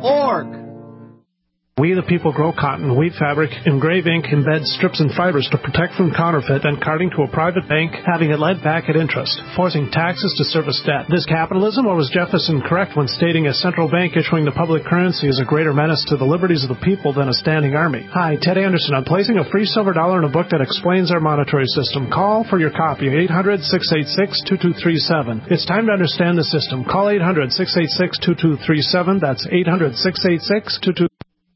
We the people grow cotton, weave fabric, engrave ink, embed strips and fibers to protect from counterfeit and carting to a private bank, having it lent back at interest, forcing taxes to service debt. This capitalism, or was Jefferson correct when stating a central bank issuing the public currency is a greater menace to the liberties of the people than a standing army? Hi, Ted Anderson. I'm placing a free silver dollar in a book that explains our monetary system. Call for your copy, 800-686-2237. It's time to understand the system. Call 800-686-2237. That's 800-686-2237.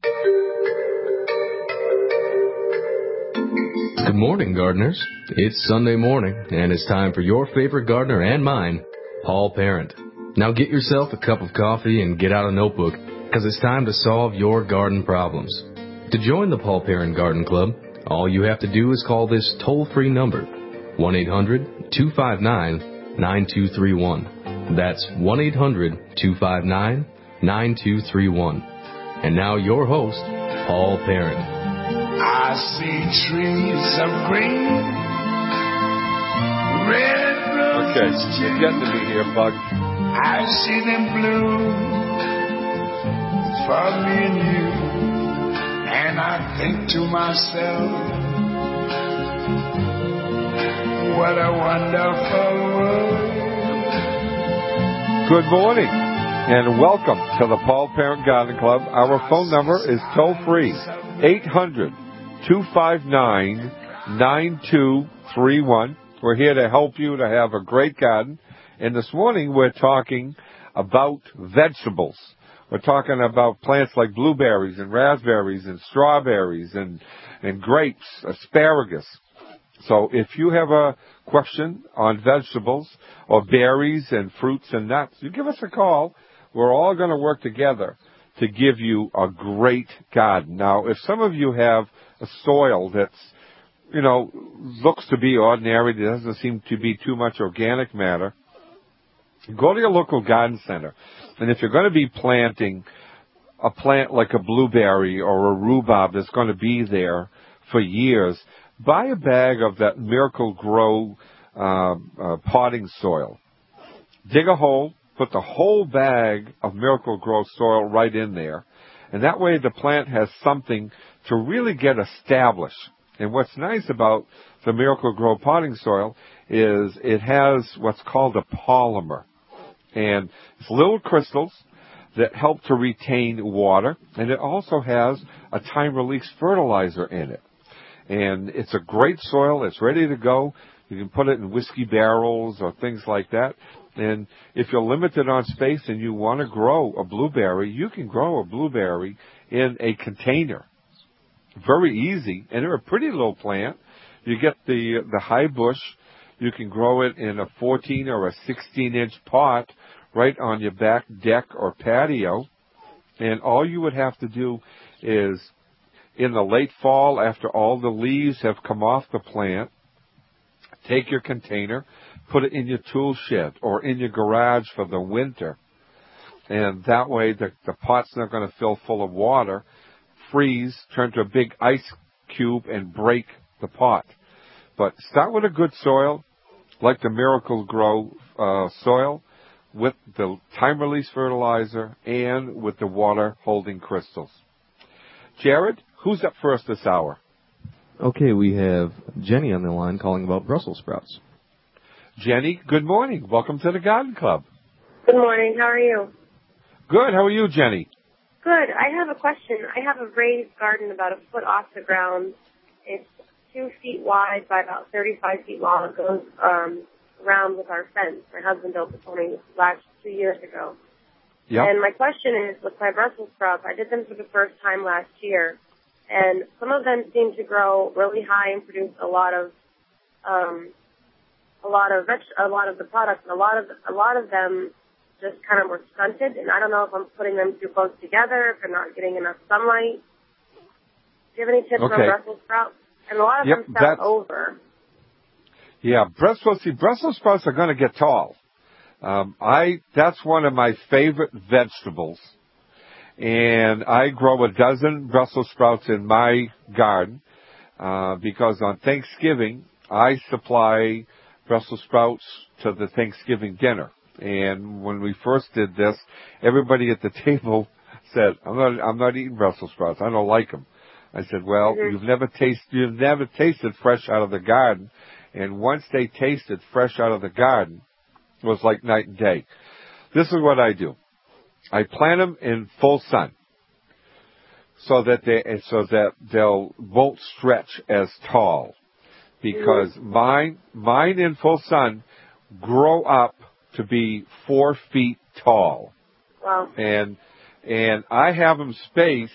Good morning, gardeners. It's Sunday morning, and it's time for your favorite gardener and mine, Paul Parent. Now get yourself a cup of coffee and get out a notebook, because it's time to solve your garden problems. To join the Paul Parent Garden Club, all you have to do is call this toll-free number, 1-800-259-9231. That's 1-800-259-9231. And now your host, Paul Parent. I see trees of green, red roses. Okay, you're getting to me here, Bug. I see them bloom for me and you, and I think to myself, what a wonderful world. Good morning, and welcome to the Paul Parent Garden Club. Our phone number is toll-free, 800-259-9231. We're here to help you to have a great garden. And this morning we're talking about vegetables. We're talking about plants like blueberries and raspberries and strawberries and grapes, asparagus. So if you have a question on vegetables or berries and fruits and nuts, you give us a call. We're all going to work together to give you a great garden. Now, if some of you have a soil that's, looks to be ordinary, there doesn't seem to be too much organic matter, go to your local garden center. And if you're going to be planting a plant like a blueberry or a rhubarb that's going to be there for years, buy a bag of that Miracle-Gro potting soil. Dig a hole. Put the whole bag of Miracle-Gro soil right in there. And that way the plant has something to really get established. And what's nice about the Miracle-Gro potting soil is it has what's called a polymer. And it's little crystals that help to retain water. And it also has a time-release fertilizer in it. And it's a great soil. It's ready to go. You can put it in whiskey barrels or things like that. And if you're limited on space and you want to grow a blueberry, you can grow a blueberry in a container. Very easy. And they're a pretty little plant. You get the high bush. You can grow it in a 14 or a 16-inch pot right on your back deck or patio. And all you would have to do is, in the late fall, after all the leaves have come off the plant, take your container, put it in your tool shed or in your garage for the winter. And that way the pot's not going to fill full of water, freeze, turn to a big ice cube, and break the pot. But start with a good soil, like the Miracle-Gro soil, with the time-release fertilizer and with the water-holding crystals. Jared, who's up first this hour? Okay, we have Jenny on the line calling about Brussels sprouts. Jenny, good morning. Welcome to the Garden Club. Good morning. How are you? Good. How are you, Jenny? Good. I have a question. I have a raised garden about a foot off the ground. It's 2 feet wide by about 35 feet long. It goes around with our fence. My husband built it for me last 2 years ago. Yep. And my question is, with my Brussels sprouts, I did them for the first time last year, and some of them seem to grow really high and produce a lot of the products, and a lot of them just kind of were stunted, and I don't know if I'm putting them too close together, if they're not getting enough sunlight. Do you have any tips on Brussels sprouts? And a lot of them fell over. Yeah, Brussels sprouts are going to get tall. That's one of my favorite vegetables. And I grow a dozen Brussels sprouts in my garden because on Thanksgiving, I supply Brussels sprouts to the Thanksgiving dinner. And when we first did this, everybody at the table said, I'm not eating Brussels sprouts. I don't like them. I said, well, you've never tasted fresh out of the garden. And once they tasted fresh out of the garden, it was like night and day. This is what I do. I plant them in full sun so that they won't stretch as tall, because mine in full sun grow up to be 4 feet tall. Wow. And I have them spaced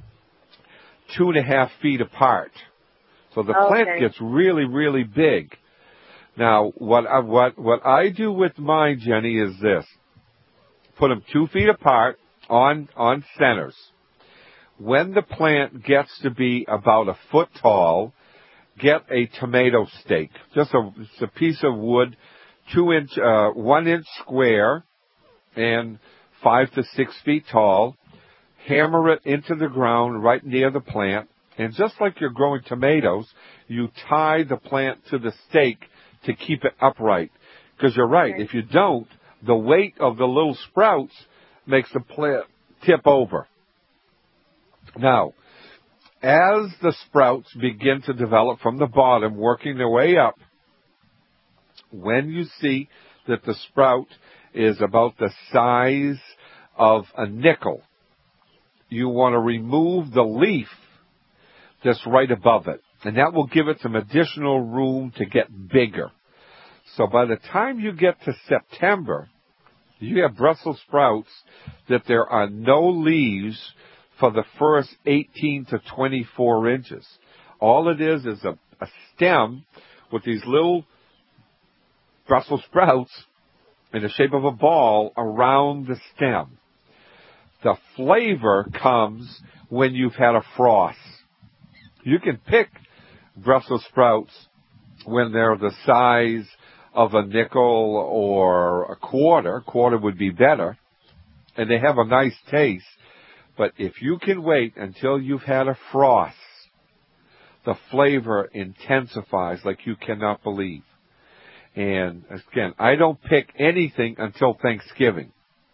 2.5 feet apart. So the plant gets really, really big. Now, what I do with mine, Jenny, is this. Put them 2 feet apart on centers. When the plant gets to be about a foot tall, get a tomato stake. Just a piece of wood, 1 inch square and 5 to 6 feet tall. Hammer it into the ground right near the plant. And just like you're growing tomatoes, you tie the plant to the stake to keep it upright. Because you're right, if you don't, the weight of the little sprouts makes the plant tip over. Now, as the sprouts begin to develop from the bottom, working their way up, when you see that the sprout is about the size of a nickel, you want to remove the leaf that's right above it. And that will give it some additional room to get bigger. So by the time you get to September, you have Brussels sprouts that there are no leaves for the first 18 to 24 inches. All it is a stem with these little Brussels sprouts in the shape of a ball around the stem. The flavor comes when you've had a frost. You can pick Brussels sprouts when they're the size of a nickel or a quarter. Quarter would be better. And they have a nice taste. But if you can wait until you've had a frost, the flavor intensifies like you cannot believe. And again, I don't pick anything until Thanksgiving.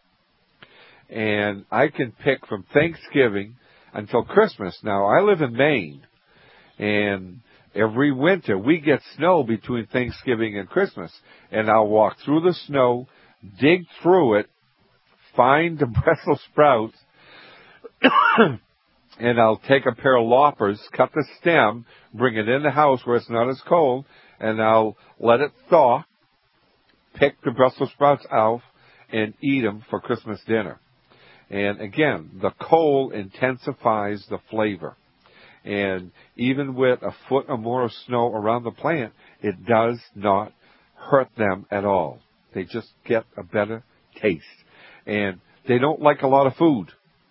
And I can pick from Thanksgiving until Christmas. Now, I live in Maine. And every winter we get snow between Thanksgiving and Christmas. And I'll walk through the snow, dig through it, find the Brussels sprouts, and I'll take a pair of loppers, cut the stem, bring it in the house where it's not as cold, and I'll let it thaw, pick the Brussels sprouts out, and eat them for Christmas dinner. And again, the cold intensifies the flavor. And even with a foot or more of snow around the plant, it does not hurt them at all. They just get a better taste. And they don't like a lot of food.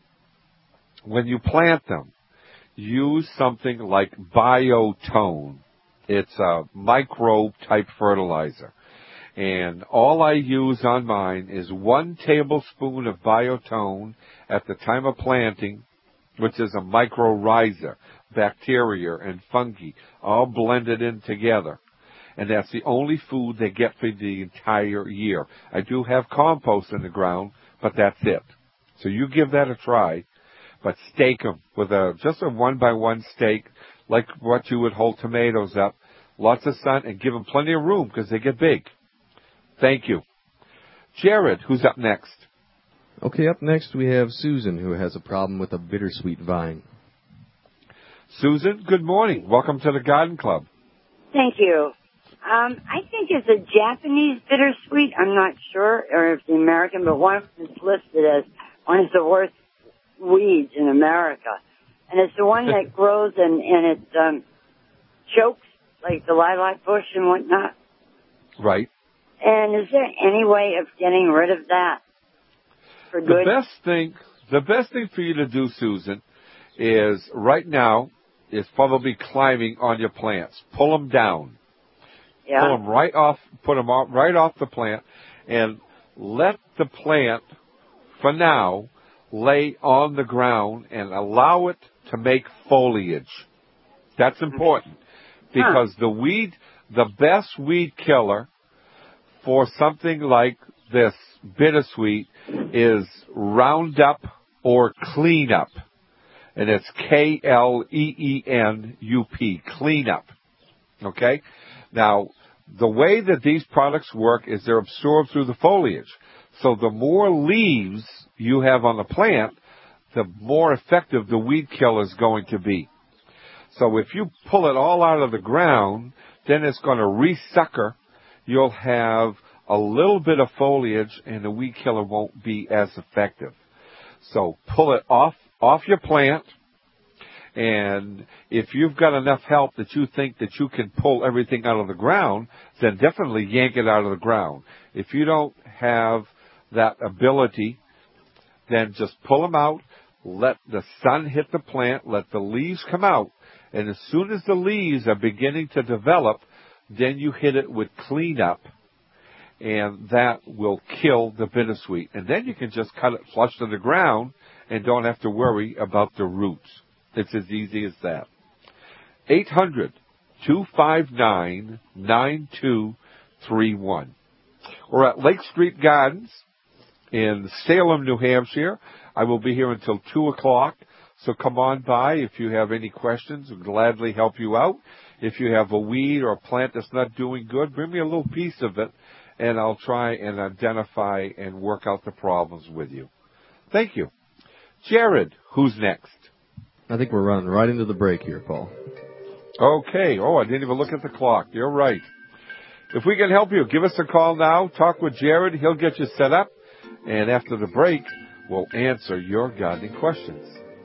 When you plant them, use something like Biotone. It's a microbe-type fertilizer. And all I use on mine is 1 tablespoon of Biotone at the time of planting, which is a mycorrhiza, bacteria and fungi, all blended in together. And that's the only food they get for the entire year. I do have compost in the ground, but that's it. So you give that a try, but stake them with just a 1-by-1 stake, like what you would hold tomatoes up. Lots of sun, and give them plenty of room because they get big. Thank you. Jared, who's up next? Okay, up next we have Susan, who has a problem with a bittersweet vine. Susan, good morning. Welcome to the Garden Club. Thank you. I think it's a Japanese bittersweet. I'm not sure, or if it's American, but one of them is listed as one of the worst weeds in America. And it's the one that grows and it chokes like the lilac bush and whatnot. Right. And is there any way of getting rid of that for good? The best thing for you to do, Susan, is right now is probably climbing on your plants. Pull them down. Yeah. Pull them right off. Put them right off the plant, and let the plant, for now, lay on the ground and allow it to make foliage. That's important because the best weed killer for something like this bittersweet is Roundup or cleanup. And it's K-L-E-E-N-U-P, cleanup. Okay? Now, the way that these products work is they're absorbed through the foliage. So the more leaves you have on the plant, the more effective the weed kill is going to be. So if you pull it all out of the ground, then it's going to resucker. You'll have a little bit of foliage, and the weed killer won't be as effective. So pull it off your plant, and if you've got enough help that you think that you can pull everything out of the ground, then definitely yank it out of the ground. If you don't have that ability, then just pull them out, let the sun hit the plant, let the leaves come out, and as soon as the leaves are beginning to develop, then you hit it with cleanup, and that will kill the bittersweet. And then you can just cut it flush to the ground and don't have to worry about the roots. It's as easy as that. 800-259-9231. We're at Lake Street Gardens in Salem, New Hampshire. I will be here until 2 o'clock, so come on by if you have any questions. We'll gladly help you out. If you have a weed or a plant that's not doing good, bring me a little piece of it, and I'll try and identify and work out the problems with you. Thank you. Jared, who's next? I think we're running right into the break here, Paul. Okay. Oh, I didn't even look at the clock. You're right. If we can help you, give us a call now. Talk with Jared. He'll get you set up. And after the break, we'll answer your gardening questions.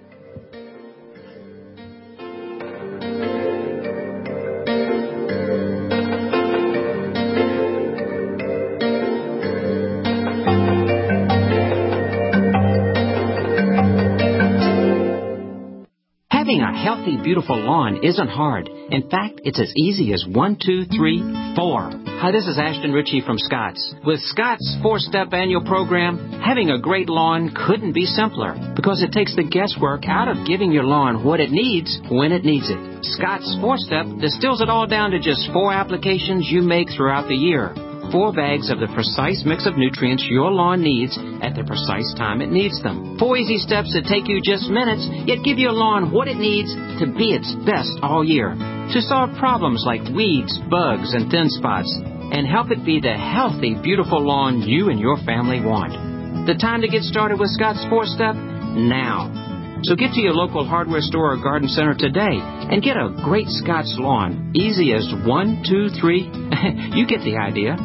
Having a healthy, beautiful lawn isn't hard. In fact, it's as easy as 1, 2, 3, 4. Hi, this is Ashton Ritchie from Scott's. With Scott's 4-step annual program, having a great lawn couldn't be simpler because it takes the guesswork out of giving your lawn what it needs when it needs it. Scott's 4-step distills it all down to just 4 applications you make throughout the year. 4 bags of the precise mix of nutrients your lawn needs at the precise time it needs them. 4 easy steps that take you just minutes, yet give your lawn what it needs to be its best all year. To solve problems like weeds, bugs, and thin spots, and help it be the healthy, beautiful lawn you and your family want. The time to get started with Scott's 4-step? Now. So get to your local hardware store or garden center today and get a great Scott's lawn. Easy as 1, 2, 3. You get the idea.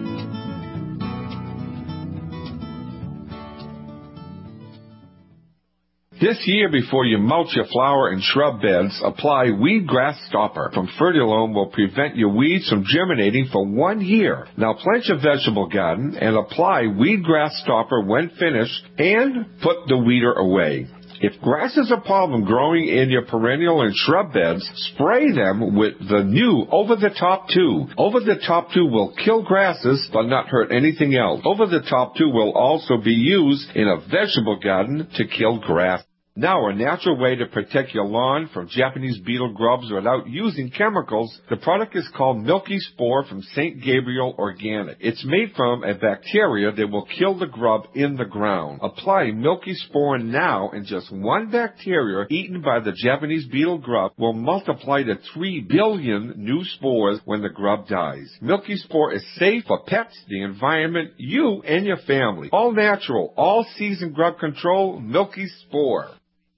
This year, before you mulch your flower and shrub beds, apply Weed Grass Stopper from Fertilome will prevent your weeds from germinating for 1 year. Now plant your vegetable garden and apply Weed Grass Stopper when finished and put the weeder away. If grass is a problem growing in your perennial and shrub beds, spray them with the new Over the Top 2. Over the Top 2 will kill grasses but not hurt anything else. Over the Top 2 will also be used in a vegetable garden to kill grass. Now, a natural way to protect your lawn from Japanese beetle grubs without using chemicals, the product is called Milky Spore from St. Gabriel Organic. It's made from a bacteria that will kill the grub in the ground. Apply Milky Spore now, and just 1 bacteria eaten by the Japanese beetle grub will multiply to 3 billion new spores when the grub dies. Milky Spore is safe for pets, the environment, you, and your family. All natural, all season grub control, Milky Spore.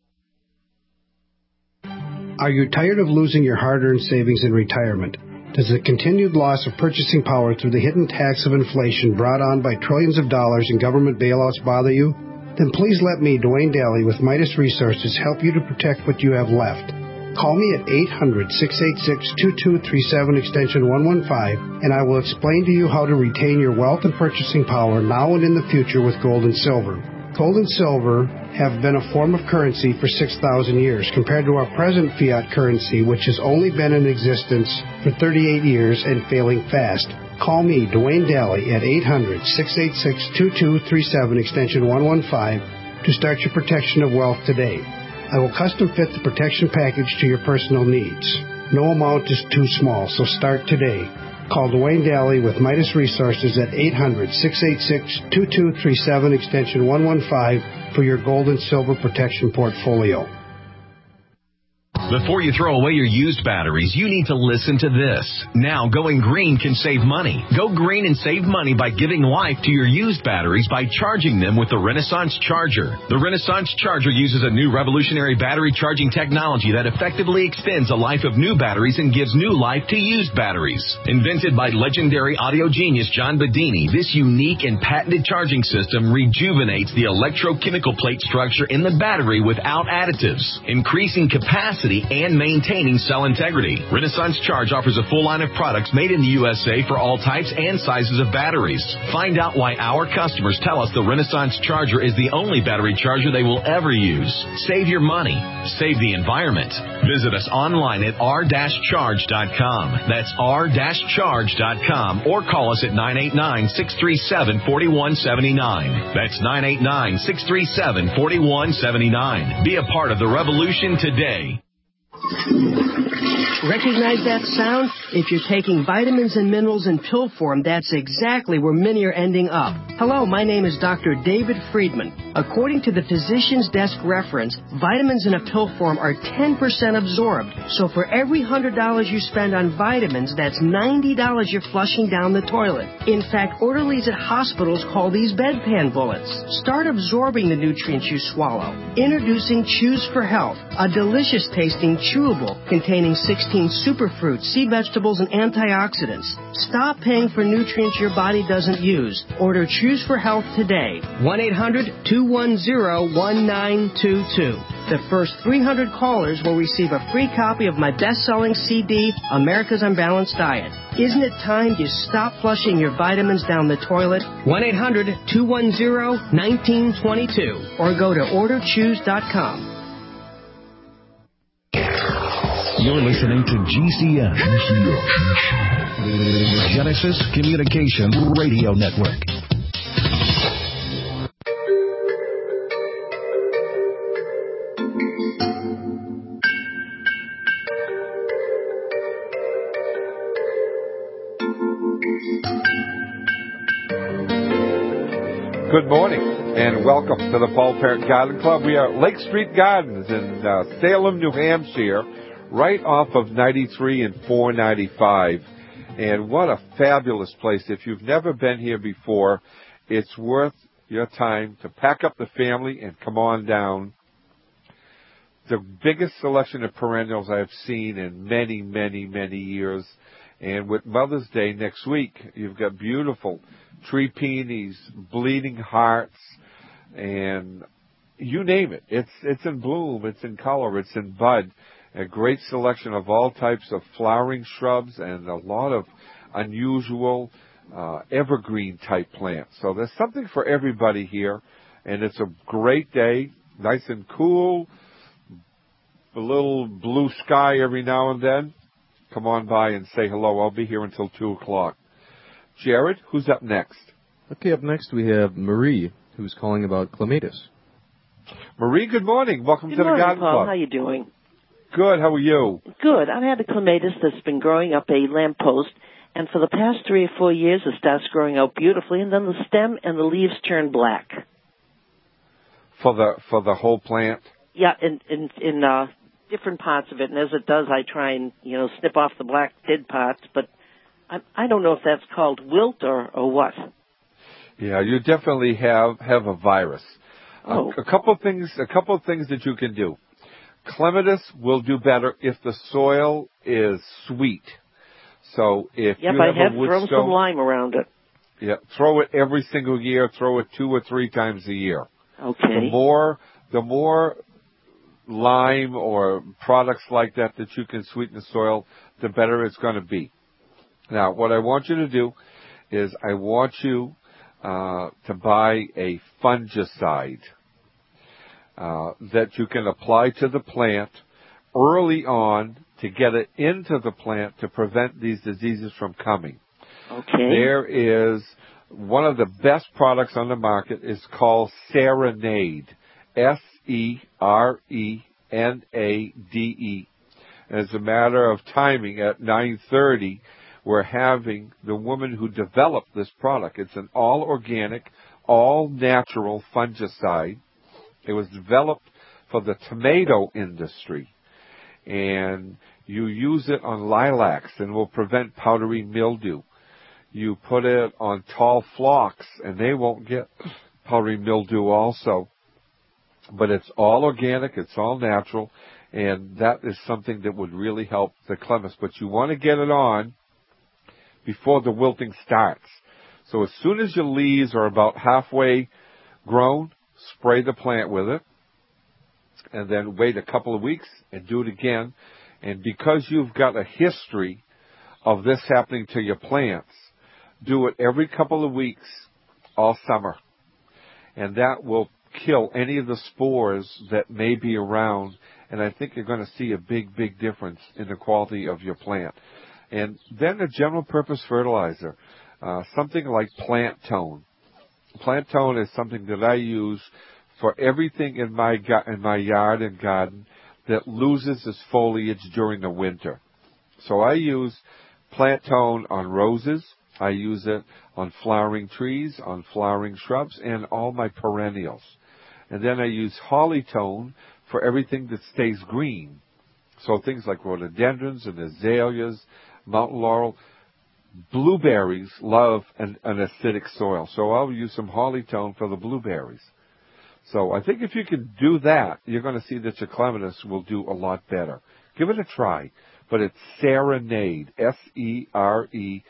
Are you tired of losing your hard-earned savings in retirement? Does the continued loss of purchasing power through the hidden tax of inflation brought on by trillions of dollars in government bailouts bother you? Then please let me, Dwayne Daly with Midas Resources, help you to protect what you have left. Call me at 800-686-2237 extension 115, and I will explain to you how to retain your wealth and purchasing power now and in the future with gold and silver. Gold and silver have been a form of currency for 6,000 years compared to our present fiat currency, which has only been in existence for 38 years and failing fast. Call me, Dwayne Daly, at 800-686-2237 extension 115 to start your protection of wealth today. I will custom fit the protection package to your personal needs. No amount is too small, so start today. Call Dwayne Daly with Midas Resources at 800-686-2237 extension 115 for your gold and silver protection portfolio. Before you throw away your used batteries, you need to listen to this. Now, going green can save money. Go green and save money by giving life to your used batteries by charging them with the Renaissance Charger. The Renaissance Charger uses a new revolutionary battery charging technology that effectively extends the life of new batteries and gives new life to used batteries. Invented by legendary audio genius John Bedini, this unique and patented charging system rejuvenates the electrochemical plate structure in the battery without additives, increasing capacity and maintaining cell integrity. Renaissance Charge offers a full line of products made in the USA for all types and sizes of batteries. Find out why our customers tell us the Renaissance Charger is the only battery charger they will ever use. Save your money. Save the environment. Visit us online at r-charge.com. That's r-charge.com or call us at 989-637-4179. That's 989-637-4179. Be a part of the revolution today. Recognize that sound? If you're taking vitamins and minerals in pill form, that's exactly where many are ending up. Hello, my name is Dr. David Friedman. According to the Physician's Desk reference, vitamins in a pill form are 10% absorbed. So for every $100 you spend on vitamins, that's $90 you're flushing down the toilet. In fact, orderlies at hospitals call these bedpan bullets. Start absorbing the nutrients you swallow. Introducing Chews for Health, a delicious tasting chewable containing 16 superfruits, sea vegetables, and antioxidants. Stop paying for nutrients your body doesn't use. Order Chews for Health today. 1-800-210-1922. The first 300 callers will receive a free copy of my best-selling CD, America's Unbalanced Diet. Isn't it time you stop flushing your vitamins down the toilet? 1-800-210-1922 or go to orderchews.com. You're listening to GCN, Genesis Communication Radio Network. Good morning and welcome to the Paul Parent Garden Club. We are at Lake Street Gardens in Salem, New Hampshire, right off of 93 and 495. And what a fabulous place. If you've never been here before, it's worth your time to pack up the family and come on down. The biggest selection of perennials I've seen in many, many, many years. And with Mother's Day next week, you've got beautiful tree peonies, bleeding hearts, and you name it. It's in bloom, it's in color, it's in bud. A great selection of all types of flowering shrubs and a lot of unusual evergreen type plants. So there's something for everybody here, and it's a great day, nice and cool, a little blue sky every now and then. Come on by and say hello. I'll be here until 2 o'clock. Jared, who's up next? Okay, up next we have Marie, who's calling about clematis. Marie, good morning. Welcome to the Garden Paul. Club. How you doing? Good. How are you? Good. I've had a clematis that's been growing up a lamppost, and for the past 3 or 4 years it starts growing out beautifully, and then the stem and the leaves turn black. For the whole plant? Yeah, in different parts of it, and as it does, I try and snip off the black dead parts, but I don't know if that's called wilt or what. Yeah, you definitely have a virus. Oh. A couple of things that you can do. Clematis will do better if the soil is sweet. So if you have I have a wood thrown stone, some lime around it. Yeah, throw it every single year. Throw it 2 or 3 times a year. Okay. The more lime or products like that you can sweeten the soil, the better it's going to be. Now, what I want you to do is I want you to buy a fungicide that you can apply to the plant early on to get it into the plant to prevent these diseases from coming. Okay. There is one of the best products on the market is called Serenade, Serenade. As a matter of timing, at 9:30, we're having the woman who developed this product. It's an all-organic, all-natural fungicide. It was developed for the tomato industry. And you use it on lilacs and will prevent powdery mildew. You put it on tall phlox and they won't get powdery mildew also. But it's all organic, it's all natural, and that is something that would really help the clematis. But you want to get it on before the wilting starts. So as soon as your leaves are about halfway grown, spray the plant with it, and then wait a couple of weeks and do it again. And because you've got a history of this happening to your plants, do it every couple of weeks all summer. And that will kill any of the spores that may be around. And I think you're going to see a big, big difference in the quality of your plant. And then a general purpose fertilizer, something like Plant Tone. Plant Tone is something that I use for everything in my yard and garden that loses its foliage during the winter. So I use Plant Tone on roses. I use it on flowering trees, on flowering shrubs, and all my perennials. And then I use Holly Tone for everything that stays green. So things like rhododendrons and azaleas, mountain laurel. Blueberries love an acidic soil, so I'll use some Holly Tone for the blueberries. So I think if you can do that, you're going to see that your clematis will do a lot better. Give it a try. But it's Serenade, Serenade,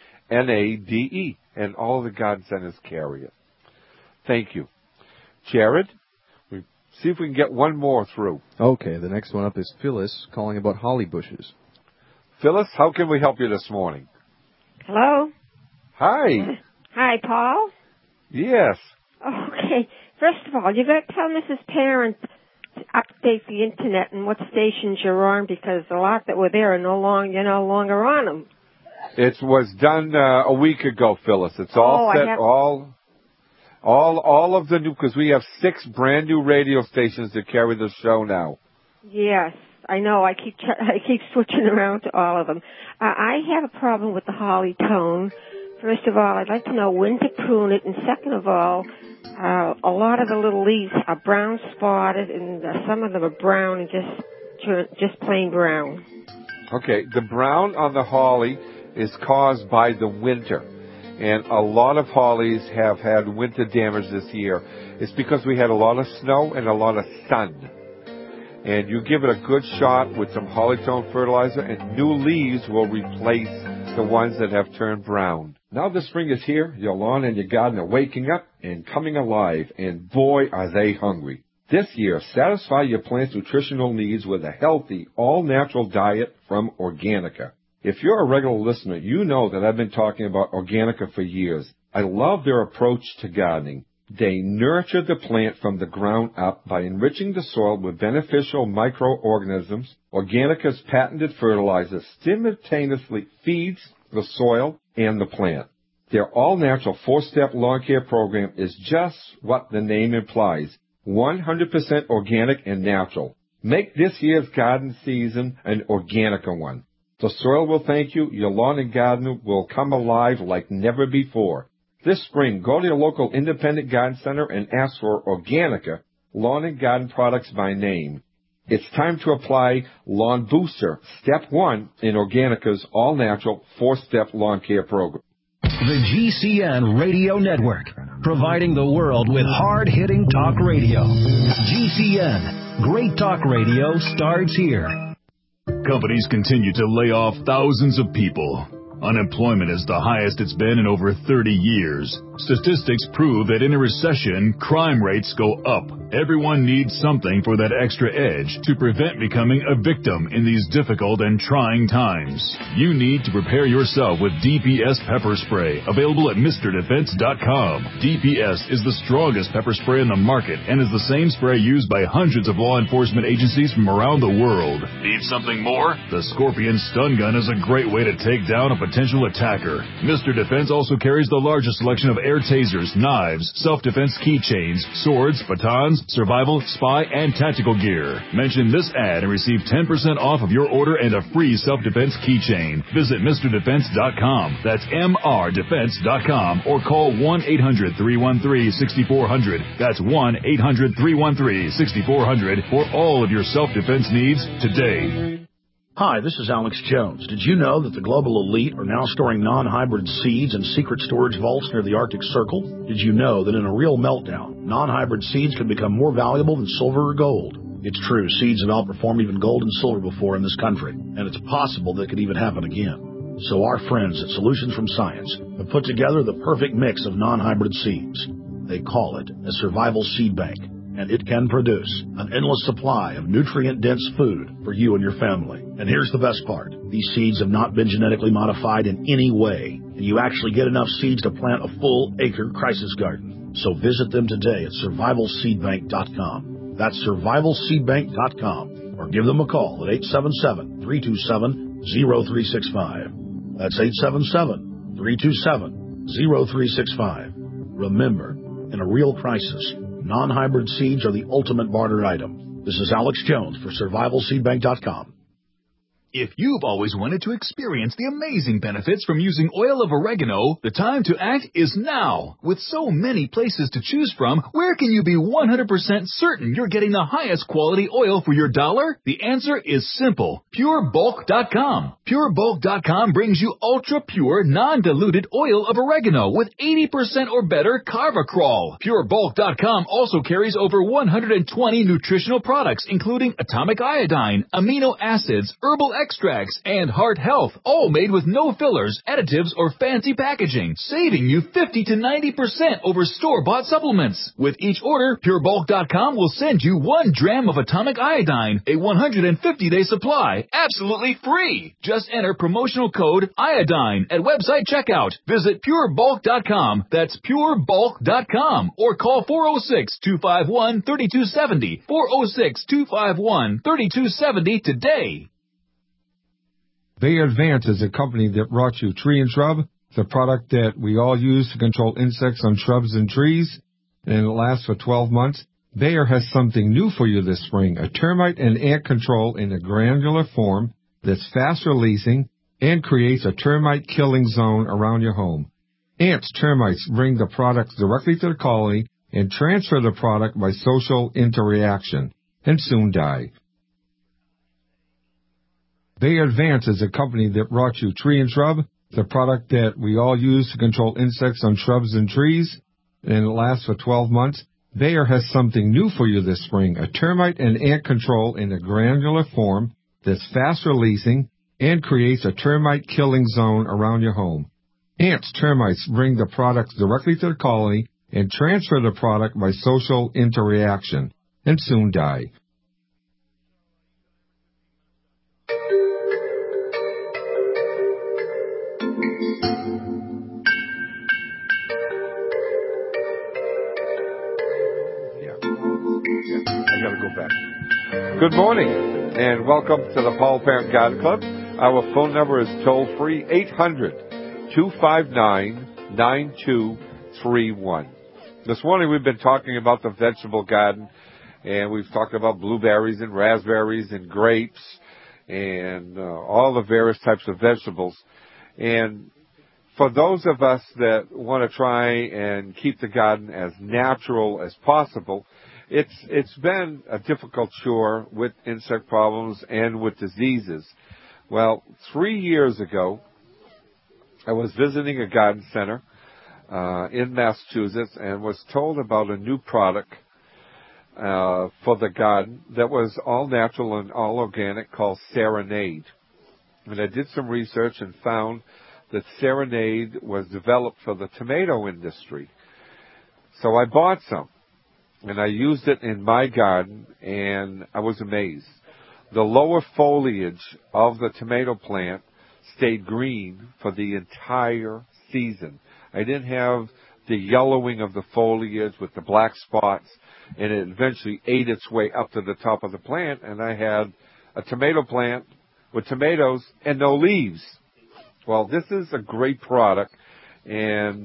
and all the garden centers carry it. Thank you. Jared, see if we can get one more through. Okay, the next one up is Phyllis calling about holly bushes. Phyllis, how can we help you this morning? Hello? Hi. Hi, Paul? Yes. Okay. First of all, you got to tell Mrs. Parent to update the internet and what stations you're on, because a lot that were there are no longer on them. It was done a week ago, Phyllis. It's all set. All of the new, because we have 6 brand new radio stations that carry the show now. Yes, I know. I keep switching around to all of them. I have a problem with the Holly Tone. First of all, I'd like to know when to prune it, and second of all, a lot of the little leaves are brown spotted, and some of them are brown and just plain brown. Okay, the brown on the holly is caused by the winter, and a lot of hollies have had winter damage this year. It's because we had a lot of snow and a lot of sun. And you give it a good shot with some Holly Tone fertilizer, and new leaves will replace the ones that have turned brown. Now the spring is here, your lawn and your garden are waking up and coming alive, and boy, are they hungry. This year, satisfy your plant's nutritional needs with a healthy, all-natural diet from Organica. If you're a regular listener, you know that I've been talking about Organica for years. I love their approach to gardening. They nurture the plant from the ground up by enriching the soil with beneficial microorganisms. Organica's patented fertilizer simultaneously feeds the soil and the plant. Their all-natural 4-step lawn care program is just what the name implies, 100% organic and natural. Make this year's garden season an Organica one. The soil will thank you, your lawn and garden will come alive like never before. This spring, go to your local independent garden center and ask for Organica lawn and garden products by name. It's time to apply Lawn Booster, Step 1 in Organica's all-natural 4-step lawn care program. The GCN Radio Network, providing the world with hard-hitting talk radio. GCN, great talk radio starts here. Companies continue to lay off thousands of people. Unemployment is the highest it's been in over 30 years. Statistics prove that in a recession, crime rates go up. Everyone needs something for that extra edge to prevent becoming a victim in these difficult and trying times. You need to prepare yourself with DPS pepper spray, available at MrDefense.com. DPS is the strongest pepper spray in the market and is the same spray used by hundreds of law enforcement agencies from around the world. Need something more? The Scorpion Stun Gun is a great way to take down a potential attacker. Mr. Defense also carries the largest selection of air tasers, knives, self-defense keychains, swords, batons, survival, spy, and tactical gear. Mention this ad and receive 10% off of your order and a free self-defense keychain. Visit MrDefense.com. That's MRDefense.com or call 1-800-313-6400. That's 1-800-313-6400 for all of your self-defense needs today. Hi, this is Alex Jones. Did you know that the global elite are now storing non-hybrid seeds in secret storage vaults near the Arctic Circle? Did you know that in a real meltdown, non-hybrid seeds can become more valuable than silver or gold? It's true, seeds have outperformed even gold and silver before in this country, and it's possible that it could even happen again. So our friends at Solutions from Science have put together the perfect mix of non-hybrid seeds. They call it a survival seed bank, and it can produce an endless supply of nutrient-dense food for you and your family. And here's the best part. These seeds have not been genetically modified in any way, and you actually get enough seeds to plant a full-acre crisis garden. So visit them today at survivalseedbank.com. That's survivalseedbank.com, or give them a call at 877-327-0365. That's 877-327-0365. Remember, in a real crisis, non-hybrid seeds are the ultimate barter item. This is Alex Jones for survivalseedbank.com. If you've always wanted to experience the amazing benefits from using oil of oregano, the time to act is now. With so many places to choose from, where can you be 100% certain you're getting the highest quality oil for your dollar? The answer is simple. PureBulk.com. PureBulk.com brings you ultra-pure, non-diluted oil of oregano with 80% or better carvacrol. PureBulk.com also carries over 120 nutritional products, including atomic iodine, amino acids, herbal extracts, and heart health, all made with no fillers, additives, or fancy packaging, saving you 50 to 90% over store-bought supplements. With each order, PureBulk.com will send you 1 dram of atomic iodine, a 150-day supply, absolutely free. Just enter promotional code iodine at website checkout. Visit PureBulk.com, that's PureBulk.com, or call 406-251-3270, 406-251-3270 today. Bayer Advance is a company that brought you Tree and Shrub, the product that we all use to control insects on shrubs and trees, and it lasts for 12 months. Bayer has something new for you this spring, a termite and ant control in a granular form that's fast releasing and creates a termite killing zone around your home. Ants, termites bring the product directly to the colony and transfer the product by social interaction and soon die. Bayer Advance is a company that brought you Tree and Shrub, the product that we all use to control insects on shrubs and trees, and it lasts for 12 months. Bayer has something new for you this spring, a termite and ant control in a granular form that's fast releasing and creates a termite killing zone around your home. Ants, termites bring the product directly to the colony and transfer the product by social interaction and soon die. Good morning, and welcome to the Paul Parent Garden Club. Our phone number is toll-free, 800-259-9231. This morning we've been talking about the vegetable garden, and we've talked about blueberries and raspberries and grapes and all the various types of vegetables. And for those of us that want to try and keep the garden as natural as possible, it's been a difficult chore with insect problems and with diseases. Well, 3 years ago, I was visiting a garden center in Massachusetts and was told about a new product for the garden that was all natural and all organic called Serenade. And I did some research and found that Serenade was developed for the tomato industry. So I bought some. And I used it in my garden, and I was amazed. The lower foliage of the tomato plant stayed green for the entire season. I didn't have the yellowing of the foliage with the black spots, and it eventually ate its way up to the top of the plant, and I had a tomato plant with tomatoes and no leaves. Well, this is a great product, and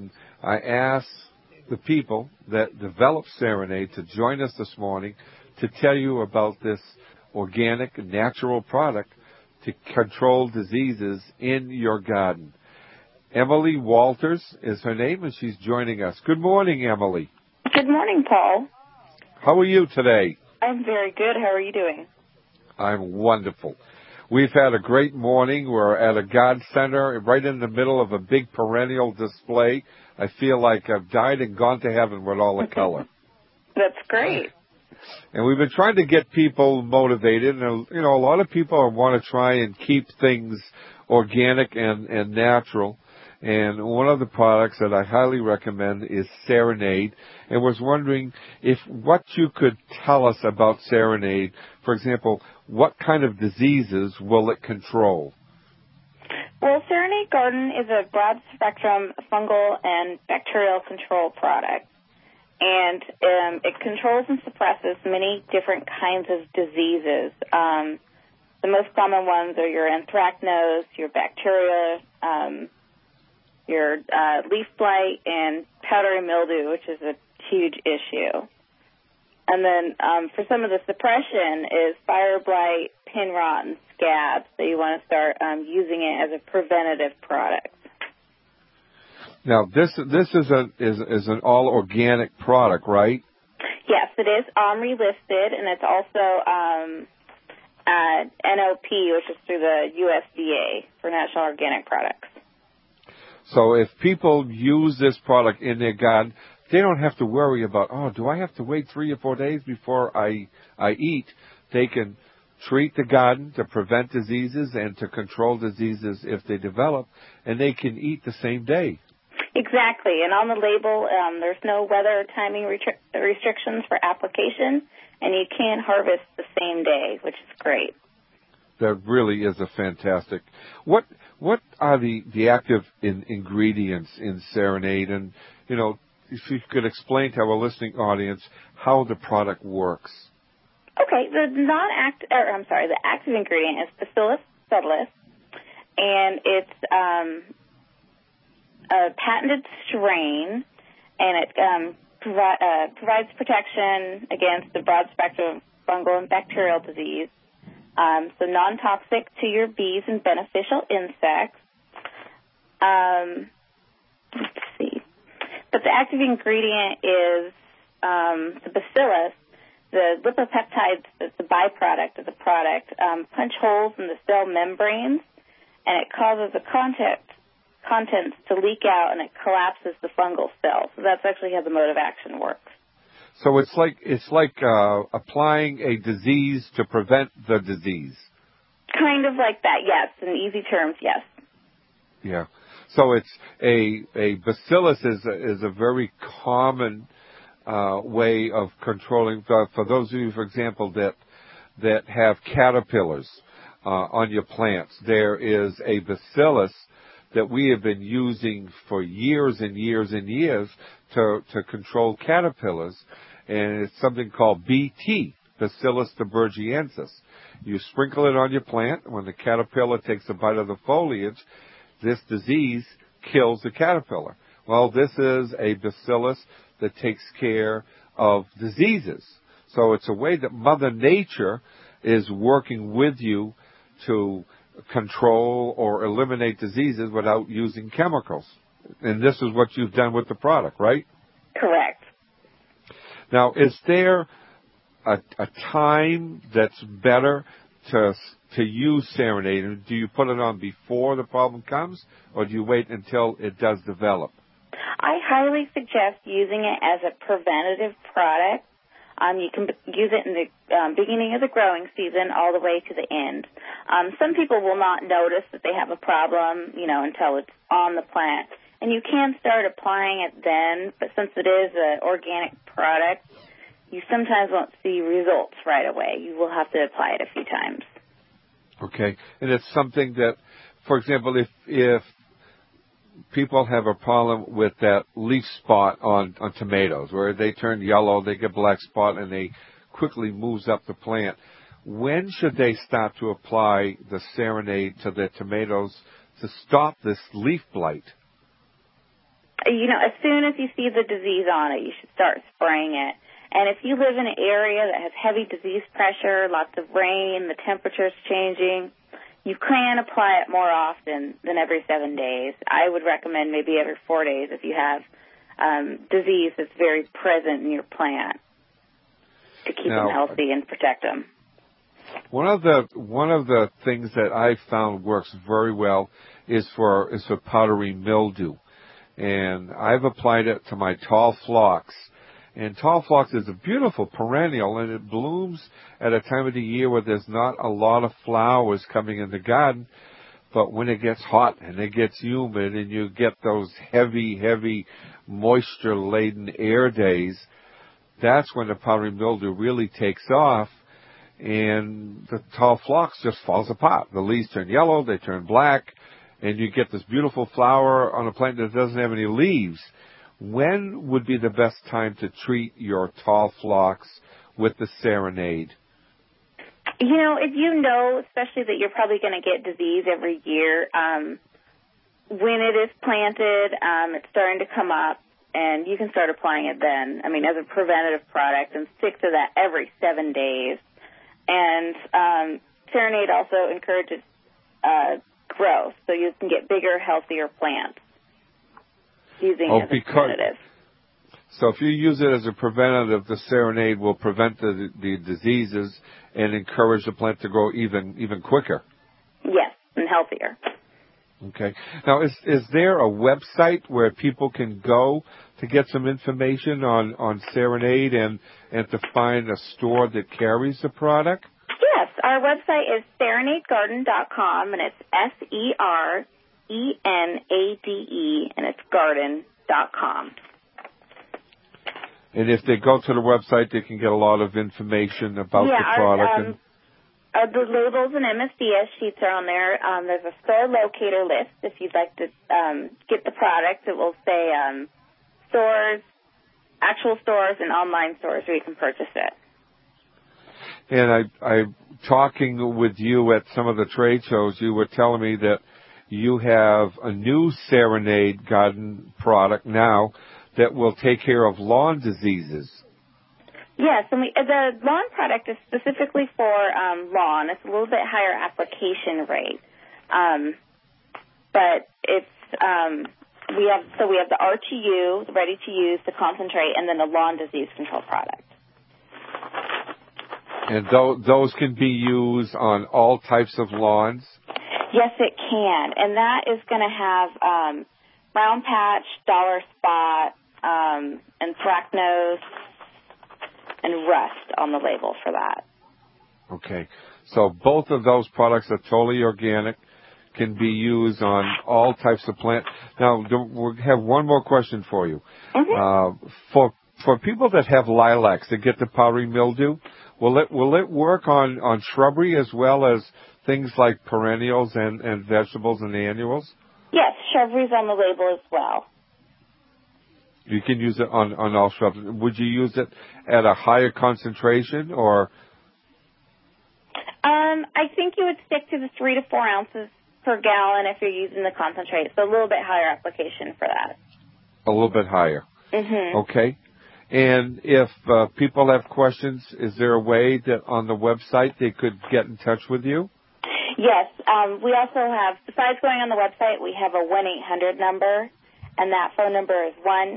I asked the people that developed Serenade to join us this morning to tell you about this organic, natural product to control diseases in your garden. Emily Walters is her name, and she's joining us. Good morning, Emily. Good morning, Paul. How are you today? I'm very good. How are you doing? I'm wonderful. We've had a great morning. We're at a garden center right in the middle of a big perennial display. I feel like I've died and gone to heaven with all the color. That's great. And we've been trying to get people motivated. And, a lot of people want to try and keep things organic and natural. And one of the products that I highly recommend is Serenade. And was wondering if what you could tell us about Serenade. For example, what kind of diseases will it control? Well, Serenade Garden is a broad-spectrum fungal and bacterial control product. And it controls and suppresses many different kinds of diseases. The most common ones are your anthracnose, your bacteria, your leaf blight, and powdery mildew, which is a huge issue. And then for some of the suppression is fire blight, pin rot, and scabs. So you want to start using it as a preventative product. Now, this is an all organic product, right? Yes, it is OMRI listed, and it's also NOP, which is through the USDA for National Organic Products. So if people use this product in their garden, they don't have to worry about, do I have to wait 3 or 4 days before I eat? They can treat the garden to prevent diseases and to control diseases if they develop, and they can eat the same day. Exactly. And on the label, there's no weather or timing restrictions for application, and you can harvest the same day, which is great. That really is a fantastic. What are the active ingredients in Serenade? And, if you could explain to our listening audience how the product works. Okay. The active ingredient is Bacillus subtilis, and it's a patented strain, and it provides protection against the broad spectrum fungal and bacterial disease. So non-toxic to your bees and beneficial insects. Let's see. But the active ingredient is the bacillus. The lipopeptides, that's the byproduct of the product, punch holes in the cell membranes, and it causes the contents to leak out, and it collapses the fungal cell. So that's actually how the mode of action works. So it's like applying a disease to prevent the disease. Kind of like that, yes. In easy terms, yes. Yeah. So it's a bacillus is a very common way of controlling. For those of you, for example, that have caterpillars on your plants, there is a bacillus that we have been using for years and years and years to control caterpillars, and it's something called BT, Bacillus thuringiensis. You sprinkle it on your plant. When the caterpillar takes a bite of the foliage, this disease kills the caterpillar. Well, this is a bacillus that takes care of diseases. So it's a way that Mother Nature is working with you to control or eliminate diseases without using chemicals. And this is what you've done with the product, right? Correct. Now, is there a time that's better to use Serenade? Do you put it on before the problem comes, or do you wait until it does develop? I highly suggest using it as a preventative product. You can use it in the beginning of the growing season all the way to the end. Some people will not notice that they have a problem, until it's on the plant. And you can start applying it then, but since it is an organic product, you sometimes won't see results right away. You will have to apply it a few times. Okay. And it's something that, for example, if people have a problem with that leaf spot on tomatoes, where they turn yellow, they get black spot, and they quickly moves up the plant, when should they start to apply the Serenade to their tomatoes to stop this leaf blight? as soon as you see the disease on it, you should start spraying it. And if you live in an area that has heavy disease pressure, lots of rain, the temperature's changing, you can apply it more often than every 7 days. I would recommend maybe every 4 days if you have disease that's very present in your plant to keep them healthy and protect them. One of the things that I found works very well is for powdery mildew, and I've applied it to my tall phlox. And tall phlox is a beautiful perennial, and it blooms at a time of the year where there's not a lot of flowers coming in the garden. But when it gets hot and it gets humid and you get those heavy moisture-laden air days, that's when the powdery mildew really takes off, and the tall phlox just falls apart. The leaves turn yellow, they turn black, and you get this beautiful flower on a plant that doesn't have any leaves. When would be the best time to treat your tall phlox with the Serenade? If you know, especially that you're probably going to get disease every year, when it is planted, it's starting to come up, and you can start applying it then. As a preventative product, and stick to that every 7 days. And Serenade also encourages growth, so you can get bigger, healthier plants using it as a preventative. So if you use it as a preventative, the Serenade will prevent the diseases and encourage the plant to grow even quicker. Yes, and healthier. Okay. Now, is there a website where people can go to get some information on Serenade and to find a store that carries the product? Yes, our website is serenadegarden.com, and it's SERENADE, and it's garden.com. And if they go to the website, they can get a lot of information about the product. The labels and MSDS sheets are on there. There's a store locator list if you'd like to get the product. It will say stores, actual stores, and online stores where you can purchase it. And I'm talking with you at some of the trade shows. You were telling me that you have a new Serenade garden product now that will take care of lawn diseases. Yes, and the lawn product is specifically for lawn. It's a little bit higher application rate, but it's we have the R2U, ready to use, the concentrate, and then the lawn disease control product. And those can be used on all types of lawns? Yes, it can, and that is going to have brown patch, dollar spot, anthracnose, and rust on the label for that. Okay. So both of those products are totally organic, can be used on all types of plants. Now, we have one more question for you. Mm-hmm. For people that have lilacs that get the powdery mildew, will it work on shrubbery as well as things like perennials and vegetables and annuals? Yes, shrubbery's on the label as well. You can use it on all shrubs. Would you use it at a higher concentration or? I think you would stick to the 3 to 4 ounces per gallon if you're using the concentrate. So a little bit higher application for that. A little bit higher. Mm-hmm. Okay. And if people have questions, is there a way that on the website they could get in touch with you? Yes. We also have, besides going on the website, we have a 1-800 number. And that phone number is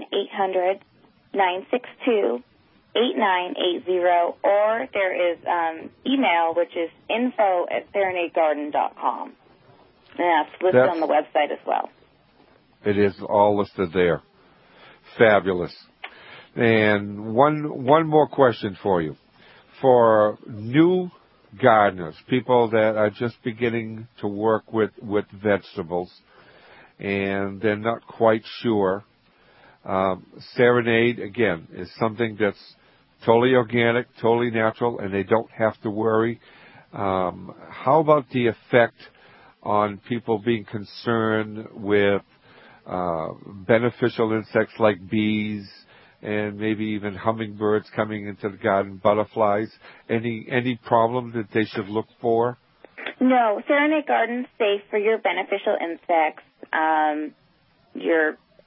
1-800-962-8980, or there is email, which is info@serenadegarden.com. And that's listed on the website as well. It is all listed there. Fabulous. And one more question for you. For new gardeners, people that are just beginning to work with vegetables, and they're not quite sure. Serenade, again, is something that's totally organic, totally natural, and they don't have to worry. How about the effect on people being concerned with beneficial insects like bees and maybe even hummingbirds coming into the garden, butterflies? Any problem that they should look for? No, Serenade Garden's safe for your beneficial insects, your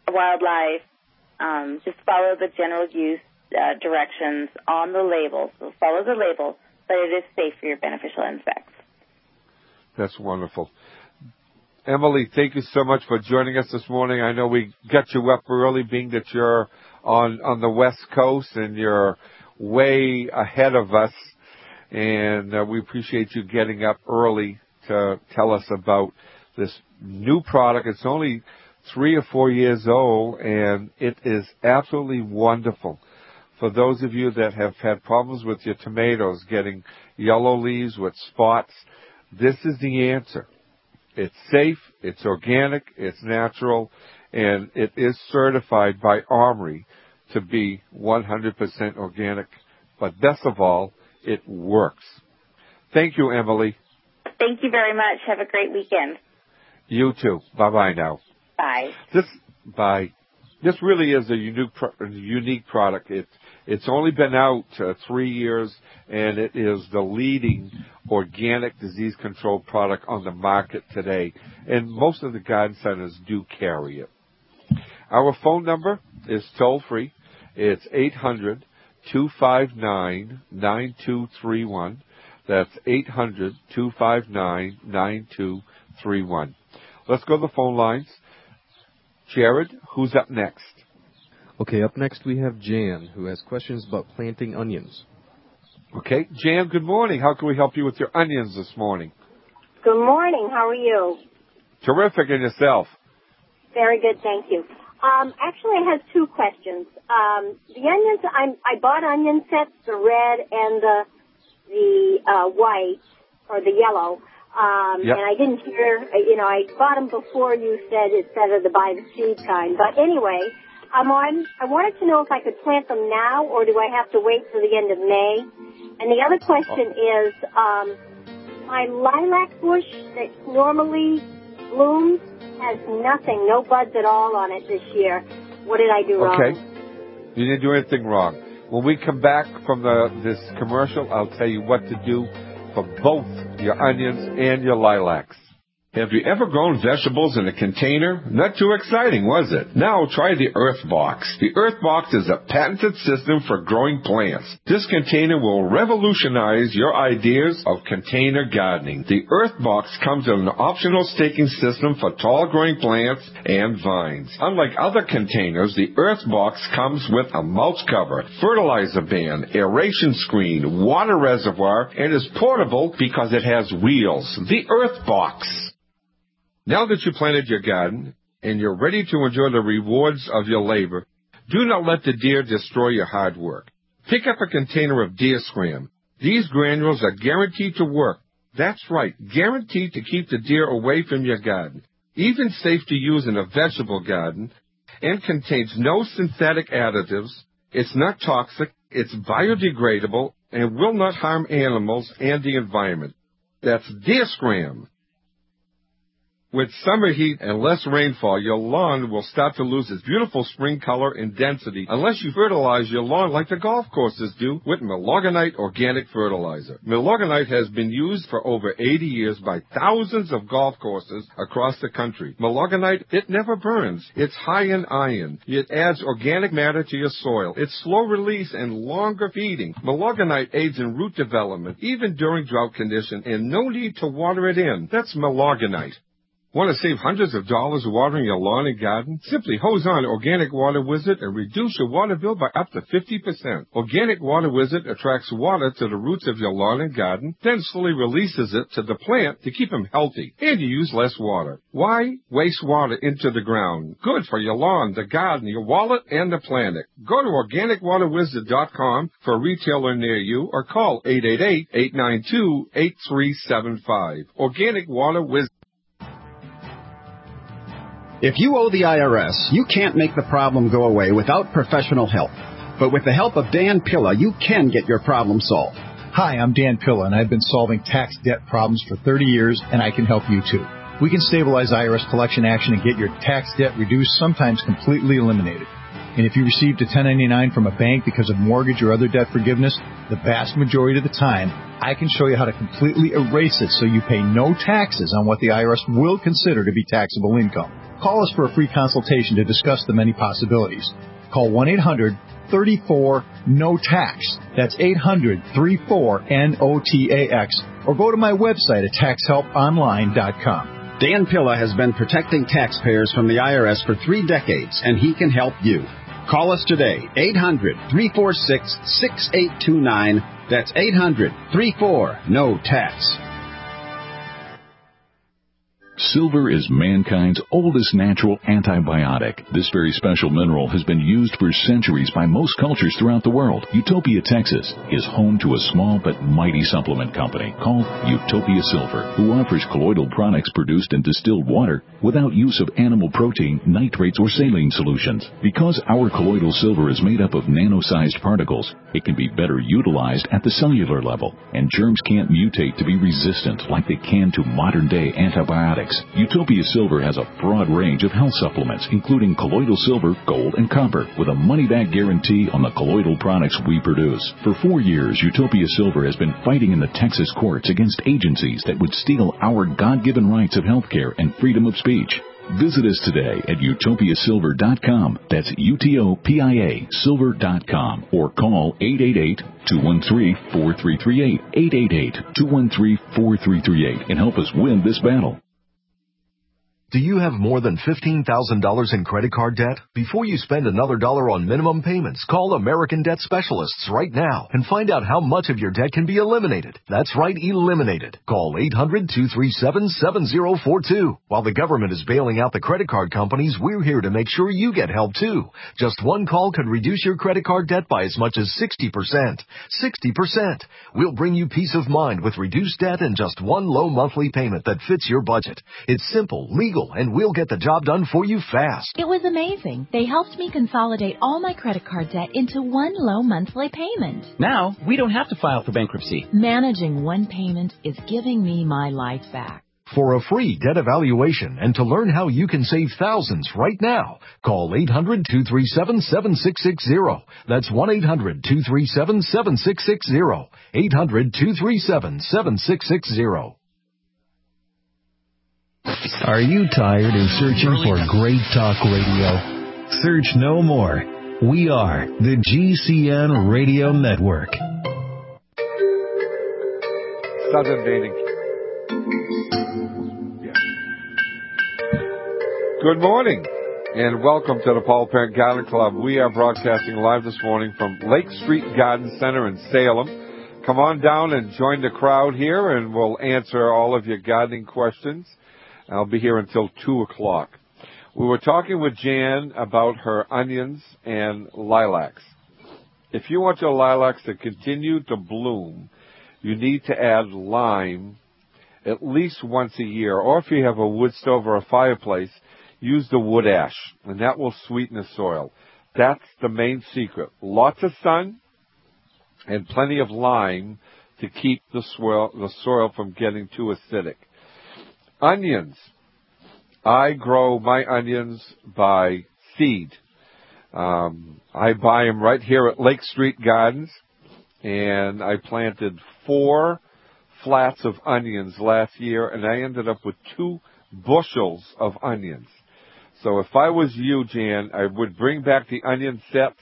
wildlife. Just follow the general use directions on the label. So follow the label, but it is safe for your beneficial insects. That's wonderful. Emily, thank you so much for joining us this morning. I know we got you up early, being that you're on the West Coast and you're way ahead of us. And we appreciate you getting up early to tell us about this new product. It's only 3 or 4 years old, and it is absolutely wonderful. For those of you that have had problems with your tomatoes getting yellow leaves with spots, this is the answer. It's safe, it's organic, it's natural, and it is certified by Armory to be 100% organic. But best of all, it works. Thank you, Emily. Thank you very much. Have a great weekend. You too. Bye-bye now. Bye. This really is a unique product. It's only been out 3 years, and it is the leading organic disease control product on the market today. And most of the garden centers do carry it. Our phone number is toll-free. It's 800-259-9231. That's 800-259-9231. Let's go to the phone lines. Jared, who's up next? Okay, up next we have Jan, who has questions about planting onions. Okay, Jan, good morning. How can we help you with your onions this morning? Good morning. How are you? Terrific, and yourself? Very good, thank you. Actually, I have 2 questions. The onions, I bought onion sets, the red and the white, or the yellow. Yep. And I didn't hear, I bought them before you said it's better to buy the seed kind. But anyway, I wanted to know if I could plant them now, or do I have to wait till the end of May? And the other question is, my lilac bush that normally blooms has nothing, no buds at all on it this year. What did I do wrong? Okay. You didn't do anything wrong. When we come back from this commercial, I'll tell you what to do for both your onions and your lilacs. Have you ever grown vegetables in a container? Not too exciting, was it? Now try the Earthbox. The Earthbox is a patented system for growing plants. This container will revolutionize your ideas of container gardening. The Earthbox comes with an optional staking system for tall growing plants and vines. Unlike other containers, the Earthbox comes with a mulch cover, fertilizer bin, aeration screen, water reservoir, and is portable because it has wheels. The Earthbox. Now that you planted your garden and you're ready to enjoy the rewards of your labor, do not let the deer destroy your hard work. Pick up a container of Deer Scram. These granules are guaranteed to work. That's right, guaranteed to keep the deer away from your garden. Even safe to use in a vegetable garden, and contains no synthetic additives. It's not toxic, it's biodegradable, and will not harm animals and the environment. That's Deer Scram. With summer heat and less rainfall, your lawn will start to lose its beautiful spring color and density unless you fertilize your lawn like the golf courses do with Milorganite organic fertilizer. Milorganite has been used for over 80 years by thousands of golf courses across the country. Milorganite, it never burns. It's high in iron. It adds organic matter to your soil. It's slow release and longer feeding. Milorganite aids in root development, even during drought conditions, and no need to water it in. That's Milorganite. Want to save hundreds of dollars watering your lawn and garden? Simply hose on Organic Water Wizard and reduce your water bill by up to 50%. Organic Water Wizard attracts water to the roots of your lawn and garden, then slowly releases it to the plant to keep them healthy, and you use less water. Why waste water into the ground? Good for your lawn, the garden, your wallet, and the planet. Go to OrganicWaterWizard.com for a retailer near you, or call 888-892-8375. Organic Water Wizard. If you owe the IRS, you can't make the problem go away without professional help. But with the help of Dan Pilla, you can get your problem solved. Hi, I'm Dan Pilla, and I've been solving tax debt problems for 30 years, and I can help you too. We can stabilize IRS collection action and get your tax debt reduced, sometimes completely eliminated. And if you received a 1099 from a bank because of mortgage or other debt forgiveness, the vast majority of the time, I can show you how to completely erase it so you pay no taxes on what the IRS will consider to be taxable income. Call us for a free consultation to discuss the many possibilities. Call 1-800-34-NO-TAX. That's 800-34-NOTAX. Or go to my website at taxhelponline.com. Dan Pilla has been protecting taxpayers from the IRS for 3 decades, and he can help you. Call us today, 800-346-6829. That's 800-34-NO-TAX. Silver is mankind's oldest natural antibiotic. This very special mineral has been used for centuries by most cultures throughout the world. Utopia, Texas is home to a small but mighty supplement company called Utopia Silver, who offers colloidal products produced in distilled water without use of animal protein, nitrates, or saline solutions. Because our colloidal silver is made up of nano-sized particles, it can be better utilized at the cellular level, and germs can't mutate to be resistant like they can to modern-day antibiotics. Utopia Silver has a broad range of health supplements, including colloidal silver, gold, and copper, with a money-back guarantee on the colloidal products we produce. For 4 years, Utopia Silver has been fighting in the Texas courts against agencies that would steal our God-given rights of health care and freedom of speech. Visit us today at utopiasilver.com. That's UTOPIA silver.com. Or call 888-213-4338, 888-213-4338, and help us win this battle. Do you have more than $15,000 in credit card debt? Before you spend another dollar on minimum payments, call American Debt Specialists right now and find out how much of your debt can be eliminated. That's right, eliminated. Call 800-237-7042. While the government is bailing out the credit card companies, we're here to make sure you get help too. Just one call could reduce your credit card debt by as much as 60%. 60%. We'll bring you peace of mind with reduced debt and just one low monthly payment that fits your budget. It's simple, legal, and we'll get the job done for you fast. It was amazing. They helped me consolidate all my credit card debt into one low monthly payment. Now, we don't have to file for bankruptcy. Managing one payment is giving me my life back. For a free debt evaluation and to learn how you can save thousands right now, call 800-237-7660. That's 1-800-237-7660. 800-237-7660. Are you tired of searching for great talk radio? Search no more. We are the GCN Radio Network. Southern dating. Yeah. Good morning, and welcome to the Paul Parent Garden Club. We are broadcasting live this morning from Lake Street Garden Center in Salem. Come on down and join the crowd here, and we'll answer all of your gardening questions. I'll be here until 2 o'clock. We were talking with Jan about her onions and lilacs. If you want your lilacs to continue to bloom, you need to add lime at least once a year. Or if you have a wood stove or a fireplace, use the wood ash, and that will sweeten the soil. That's the main secret. Lots of sun and plenty of lime to keep the soil from getting too acidic. Onions. I grow my onions by seed. I buy them right here at Lake Street Gardens, and I planted 4 flats of onions last year, and I ended up with 2 bushels of onions. So if I was you, Jan, I would bring back the onion sets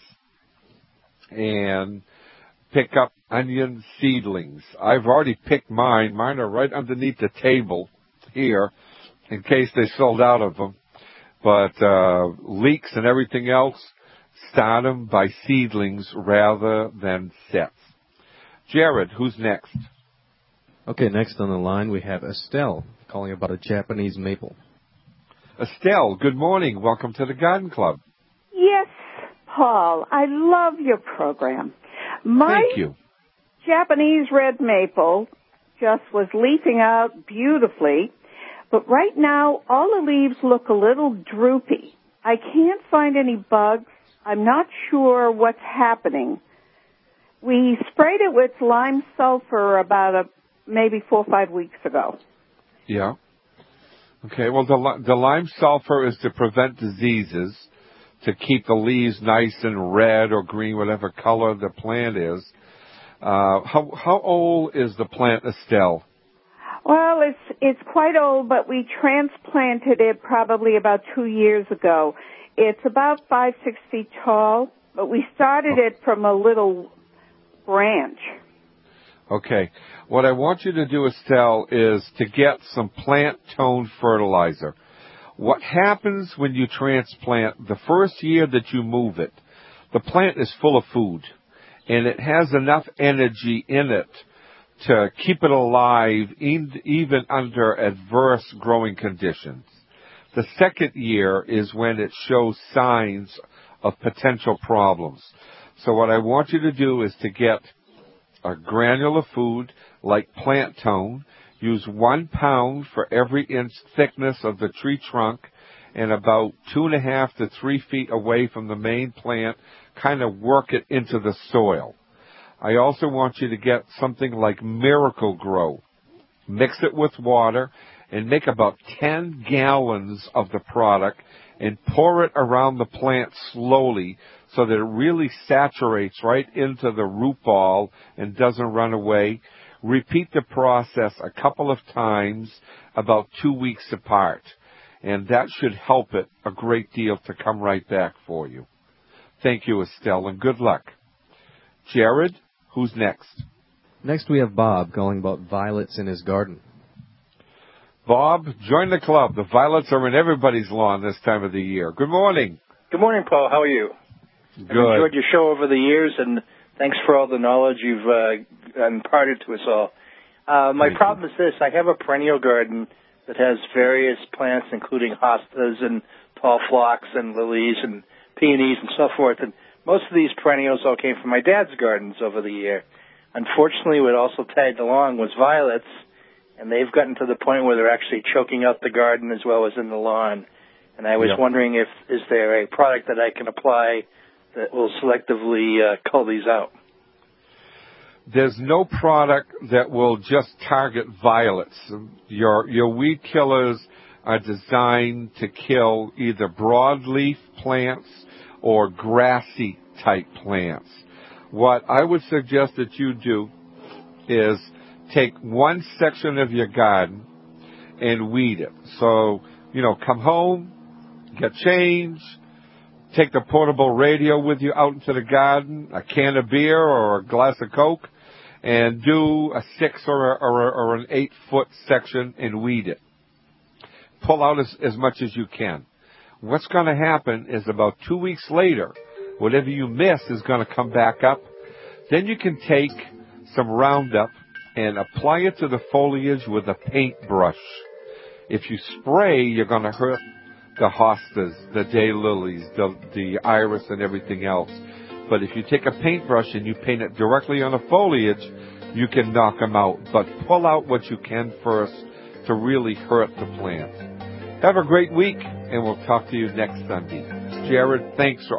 and pick up onion seedlings. I've already picked mine. Mine are right underneath the table here in case they sold out of them. But leeks and everything else, start them by seedlings rather than sets. Jared, who's next? Okay, next on the line we have Estelle calling about a Japanese maple. Estelle, good morning. Welcome to the Garden Club. Yes, Paul. I love your program. Thank you. Japanese red maple just was leafing out beautifully, but right now all the leaves look a little droopy. I can't find any bugs. I'm not sure what's happening. We sprayed it with lime sulfur about maybe 4 or 5 weeks ago. Yeah. Okay, well, the lime sulfur is to prevent diseases. to keep the leaves nice and red or green, whatever color the plant is. How old is the plant, Estelle? Well, it's quite old, but we transplanted it probably about 2 years ago. It's about 5-6 feet tall, but we started it from a little branch. Okay. What I want you to do, Estelle, is to get some plant tone fertilizer. What happens when you transplant, the first year that you move it, the plant is full of food, and it has enough energy in it to keep it alive even under adverse growing conditions. The second year is when it shows signs of potential problems. So what I want you to do is to get a granular food like plant tone. Use 1 pound for every inch thickness of the tree trunk and about 2.5 to 3 feet away from the main plant. Kind of work it into the soil. I also want you to get something like Miracle Grow. Mix it with water and make about 10 gallons of the product and pour it around the plant slowly so that it really saturates right into the root ball and doesn't run away. Repeat the process a couple of times about 2 weeks apart, and that should help it a great deal to come right back for you. Thank you, Estelle, and good luck. Jared, who's next? Next we have Bob calling about violets in his garden. Bob, join the club. The violets are in everybody's lawn this time of the year. Good morning. Good morning, Paul. How are you? Good. I've enjoyed your show over the years, and thanks for all the knowledge you've imparted to us all. My problem is this. I have a perennial garden that has various plants, including hostas and tall phlox and lilies and peonies and so forth. And most of these perennials all came from my dad's gardens over the year. Unfortunately, what also tagged along was violets, and they've gotten to the point where they're actually choking out the garden as well as in the lawn. And I was wondering is there a product that I can apply that will selectively cull these out? There's no product that will just target violets. Your weed killers are designed to kill either broadleaf plants or grassy type plants. What I would suggest that you do is take one section of your garden and weed it. So, come home, get changed, take the portable radio with you out into the garden, a can of beer or a glass of Coke, and do a 6 or an 8 foot section and weed it. Pull out as much as you can. What's going to happen is about 2 weeks later, whatever you miss is going to come back up. Then you can take some Roundup and apply it to the foliage with a paintbrush. If you spray, you're going to hurt the hostas, the daylilies, the iris, and everything else. But if you take a paintbrush and you paint it directly on the foliage, you can knock them out. But pull out what you can first to really hurt the plant. Have a great week, and we'll talk to you next Sunday. Jared, thanks for